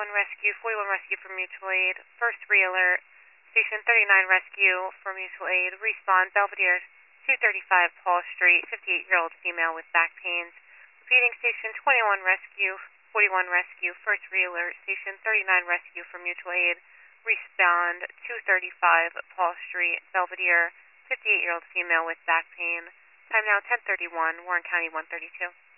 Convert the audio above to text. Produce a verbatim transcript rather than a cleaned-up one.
thirty-one Rescue, forty-one Rescue for Mutual Aid. First re-alert, Station thirty-nine Rescue for Mutual Aid. Respawn, Belvedere, two thirty-five Paul Street, fifty-eight-year-old female with back pains. Repeating, Station twenty-one Rescue, forty-one Rescue. First re-alert, Station thirty-nine Rescue for Mutual Aid. Respond, two thirty-five Paul Street, Belvedere, fifty-eight-year-old female with back pain. Time now ten thirty-one, Warren County one thirty-two.